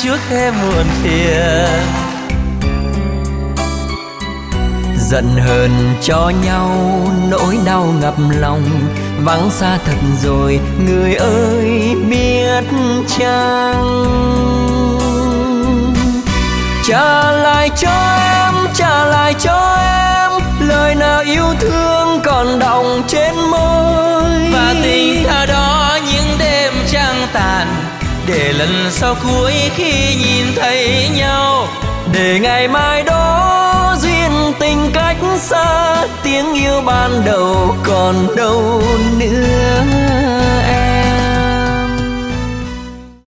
chuốc thêm muộn phiền. Giận hờn cho nhau nỗi đau ngập lòng, vắng xa thật rồi người ơi biết chăng. Trả lại cho em, trả lại cho em lời nào yêu thương còn đọng trên môi. Và tình ta đó những đêm trăng tàn, để lần sau cuối khi nhìn thấy nhau, để ngày mai đó duyên tình cách xa, tiếng yêu ban đầu còn đâu nữa em.